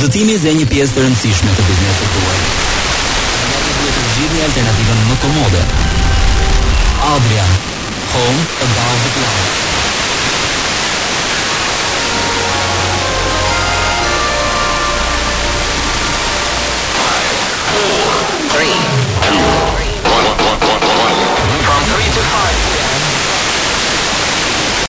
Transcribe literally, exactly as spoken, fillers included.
Udhëtimi dhe një pjesë të rëndësishme të biznesit tuaj. Prandaj duhet të zgjidhni alternativën më komode. Adrian, home above the clouds.